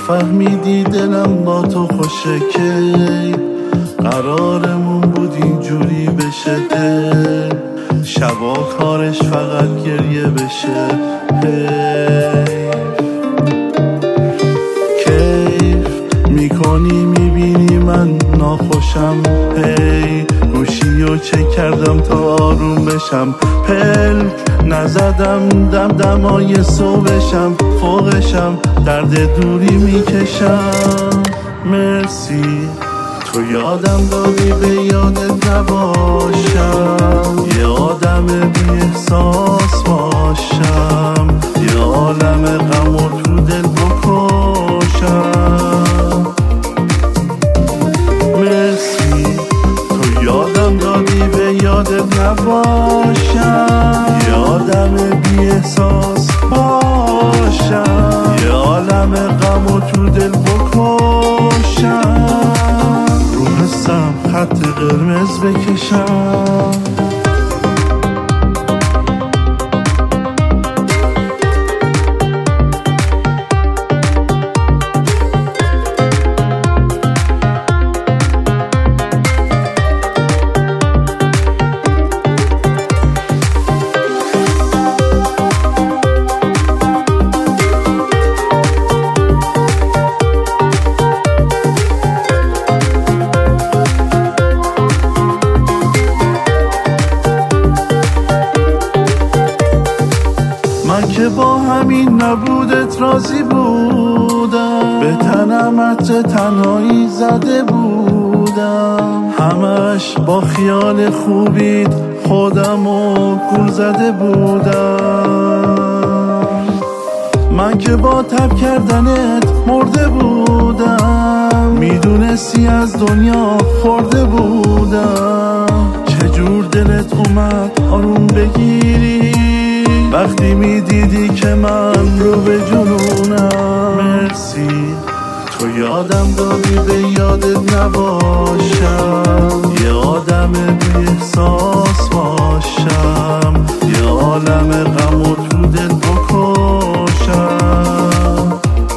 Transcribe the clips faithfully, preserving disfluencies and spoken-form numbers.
نفهمیدی دلم با تو خوشه که قرارمون بود اینجوری بشه دل شبا کارش فقط گریه بشه. کیف میکنی میبینی من ناخوشم، هی گوشی و چک کردم تا آروم بشم، پلک نزدم دم دمای صبحشم، فوقشم درد دوری میکشم. مرسی تو یادم دادی به یادت نباشم، یه آدم بی احساس باشم، یه عالم غم و تو دل بکشم. مرسی تو یادم دادی به یادت نباشم، یه آدم بی احساس باشم، یه عالم غم و تو دل بکشم، رو حسم خط قرمز بکشم. من که با همین نبودت راضی بودم، به تنم عطر تنهایی زده بودم، همش با خیال خوبیت خودم و گول زده بودم. من که با تب کردنت مرده بودم، میدونستی از دنیا خورده بودم، چجور دلت اومد آروم بگیری وقتی میدیدی که من رو به جنونم. مرسی تو یادم دادی به یادت نباشم، یه آدم بی احساس باشم، یه عالم غم و تو دل بکشم.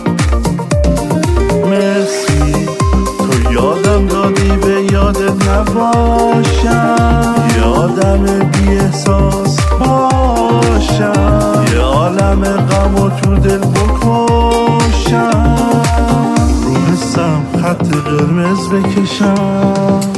مرسی تو یادم دادی به یادت نباشم، یه آدم بی احساس باشم، یه عالم غم و تو دل بکشم، رو حسم خط قرمز بکشم.